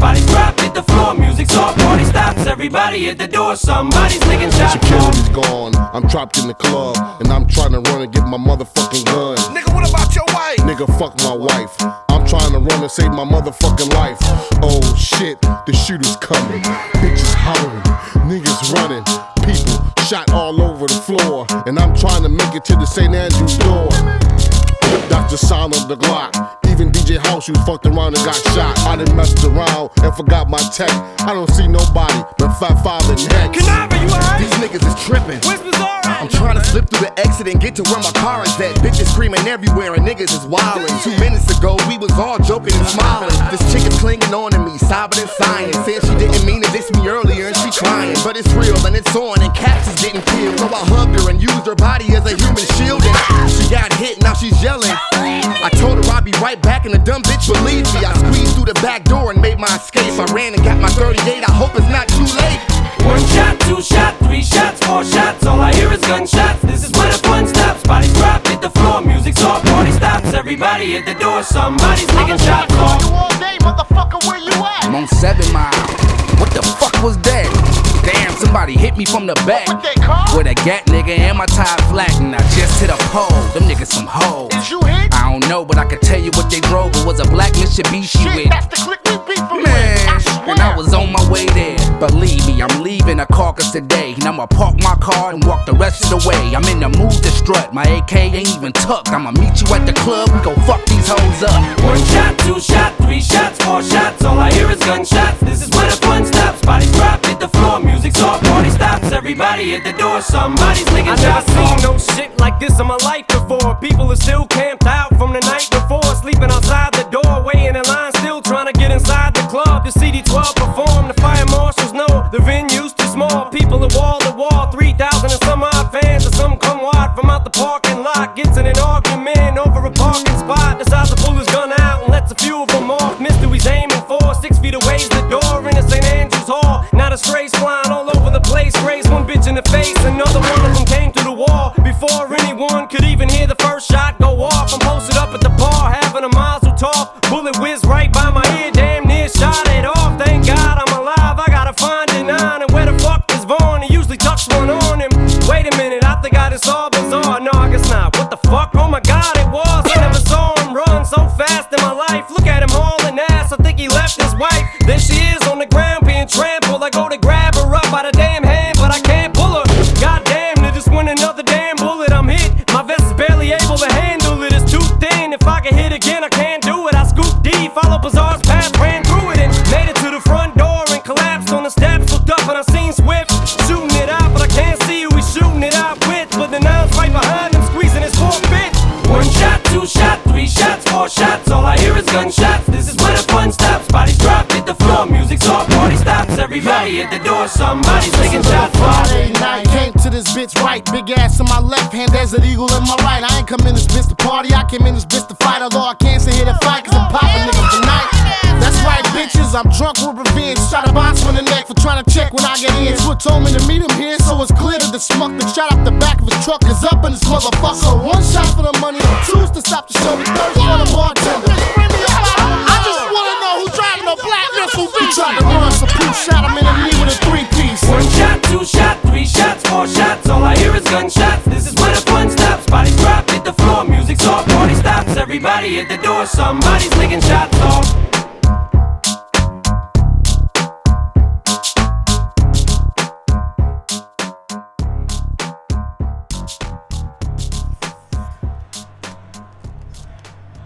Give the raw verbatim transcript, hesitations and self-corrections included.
bodies drop, hit the floor, music's off, party stops, everybody at the door, somebody's licking shots. Security's gone, I'm trapped in the club, and I'm trying to run and get my motherfucking gun. Nigga, what about your wife? Nigga, fuck my wife. I'm trying to run and save my motherfucking life. Oh shit, the shooter's coming. Bitches hollering, niggas running, people shot all over the floor, and I'm trying to make it to the Saint Andrew's door. That's the sound of the Glock. Even D J House, you fucked around and got shot. I done messed around and forgot my tech. I don't see nobody but Fat Five and Hex. Canava, you alright? These niggas is tripping. Where's Bizarre? I'm trying to slip through the exit and get to where my car is at. Bitches screaming everywhere and niggas is wildin'. Two minutes ago, we was all joking and smiling. This chick is clinging on to me, sobbing and sighing. Said she didn't mean to diss me earlier and she crying. But it's real and it's on and Caps is getting killed. So I hugged her and used her body as a human shield. And she got hit, now she's yelling. I told her I'd be right back and the dumb bitch believed me. I squeezed through the back door and made my escape. I ran and got my thirty-eight, I hope it's not too late. One shot, two shot, three shots, four shots, all I hear is gunshots. This is where the fun stops, bodies drop, hit the floor, music's off, party stops, everybody at the door, somebody's taking shots off. You all day, motherfucker, where you at? I'm on seven mile. What the fuck was that? Damn, somebody hit me from the back What they call? with a gat, nigga, and my tire flat, and I just hit a pole. Them niggas some hoes. Is you hit? I don't know, but I can tell you what they drove. It was a black Mitsubishi Shit, with. that's the click we beat from Man, I swear. and I was on my way there. Believe me, I'm leaving a carcass today, and I'ma park my car and walk the rest of the way. I'm in the mood to strut, my A K ain't even tucked. I'ma meet you at the club, we gon' fuck these hoes up. One shot, two shot, three shots, four shots, all I hear is gunshots. This is where the fun stops, bodies drop, hit the floor, music's off, party stops, everybody at the door, somebody's licking shots off. I never seen no shit like this in my life before. People are still camped out from the night before, sleeping outside the door, waiting in line, still trying to get inside the club. The C D twelve perform, the fire marshals know the venue's too small. People are wall to wall, three thousand and some odd fans, or some come wide from out the parking lot. Gets in an argument over a parking spot, decides to pull his gun out and lets a few of them off. Missed who he's aiming for, six feet away's the door in the Saint Andrew's Hall. Now the strays flying all over the place, raised one bitch in the face, another one of them came through the wall. Before anyone could even hear the first shot go off, I'm posted up at the bar, having a mazel tov. Bullet whizzed right by my ear, damn near shot it off. Thank God I'm alive, I gotta find it nine. And where the fuck is Vaughn? He usually tucks one on him. Wait a minute, I think I just saw Bizarre. No, I guess not. What the fuck? Oh my God, it was. I never saw him run so fast in my life. Look at him hauling ass, I think he left his wife. There she is on the ground being trampled. I go to grab her up by the damn hand, but I can't pull her. God damn, there just went another damn bullet. I'm hit, my vest is barely able to handle it. It's too thin, if I can hit again I can't do it. I scooped D, follow Bizarre's path, ran through it and made it to the front door and collapsed on the steps. Looked up and I seen Swift shooting it out, but I can't see who he's shooting it out with. But the nine's right behind him, squeezing his four bit. One shot, two shot, three shots, four shots, all I hear is gunshots. This is where the fun stops, bodies drop, hit the floor, music's off, party stops, everybody at the door, somebody's taking shots off. Friday night, came to this bitch right, big ass in my left hand, Desert Eagle in my right. I ain't come in this bitch to party, I came in this bitch to fight. Although I can't sit here to fight, cause I'm popping niggas tonight. That's right, bitches, I'm drunk with revenge. Shot a box on the neck for trying to check when I get in. Swit told me to meet him here, so it's clear that the smuck that shot up the back of his truck is up in this motherfucker. So one shot for the money, two's to stop the show, the third for the bartender. I just wanna know who's driving a black missile. He tried to run, so Pooh shot him in the knee with a three-piece. One shot, two shot, three shots, four shots, all I hear is gunshots. This is where the fun stops, bodies drop, hit the floor, music's off, party stops, everybody at the door, somebody's licking shots off.